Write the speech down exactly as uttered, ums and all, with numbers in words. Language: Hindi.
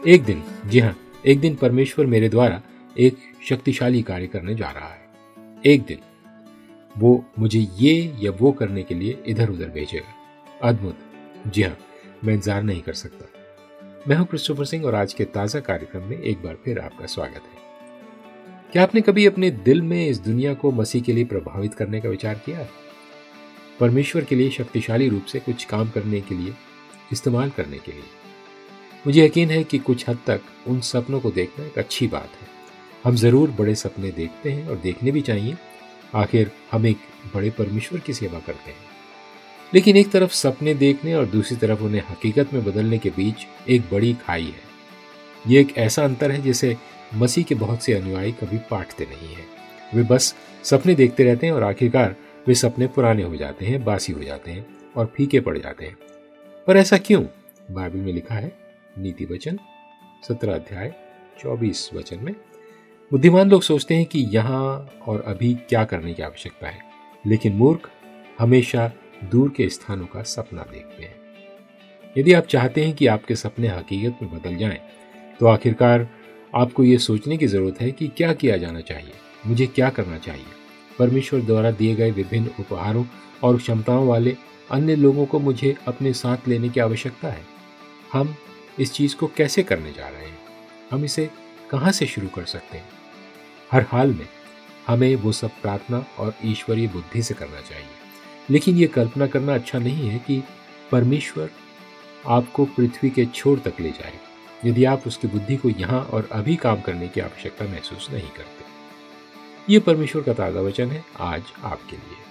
एक दिन, जी हाँ, एक दिन परमेश्वर मेरे द्वारा एक शक्तिशाली कार्य करने जा रहा है। एक दिन वो मुझे ये या वो करने के लिए इधर उधर भेजेगा। अद्भुत, जी हाँ, मैं इंतजार नहीं कर सकता। मैं हूं क्रिस्टोफर सिंह और आज के ताजा कार्यक्रम में एक बार फिर आपका स्वागत है। क्या आपने कभी अपने दिल में इस दुनिया को मसीह के लिए प्रभावित करने का विचार किया है? परमेश्वर के लिए शक्तिशाली रूप से कुछ काम करने के लिए, इस्तेमाल करने के लिए। मुझे यकीन है कि कुछ हद तक उन सपनों को देखना एक अच्छी बात है। हम जरूर बड़े सपने देखते हैं और देखने भी चाहिए, आखिर हम एक बड़े परमेश्वर की सेवा करते हैं। लेकिन एक तरफ सपने देखने और दूसरी तरफ उन्हें हकीकत में बदलने के बीच एक बड़ी खाई है। ये एक ऐसा अंतर है जिसे मसीह के बहुत से अनुयायी कभी पाटते नहीं हैं। वे बस सपने देखते रहते हैं और आखिरकार वे सपने पुराने हो जाते हैं, बासी हो जाते हैं और फीके पड़ जाते हैं। पर ऐसा क्यों? बाइबल में लिखा है, नीति वचन सत्रह अध्याय चौबीस वचन में, बुद्धिमान लोग सोचते हैं कि यहाँ और अभी क्या करने की आवश्यकता है, लेकिन मूर्ख हमेशा दूर के स्थानों का सपना देखते हैं। यदि आप चाहते हैं कि आपके सपने हकीकत में बदल जाएं, तो आखिरकार आपको ये सोचने की जरूरत है कि क्या किया जाना चाहिए, मुझे क्या करना चाहिए। परमेश्वर द्वारा दिए गए विभिन्न उपहारों और क्षमताओं वाले अन्य लोगों को मुझे अपने साथ लेने की आवश्यकता है। हम इस चीज को कैसे करने जा रहे हैं? हम इसे कहां से शुरू कर सकते हैं? हर हाल में हमें वो सब प्रार्थना और ईश्वरीय बुद्धि से करना चाहिए। लेकिन ये कल्पना करना अच्छा नहीं है कि परमेश्वर आपको पृथ्वी के छोर तक ले जाए यदि आप उसकी बुद्धि को यहाँ और अभी काम करने की आवश्यकता महसूस नहीं करते। ये परमेश्वर का ताजा वचन है आज आपके लिए।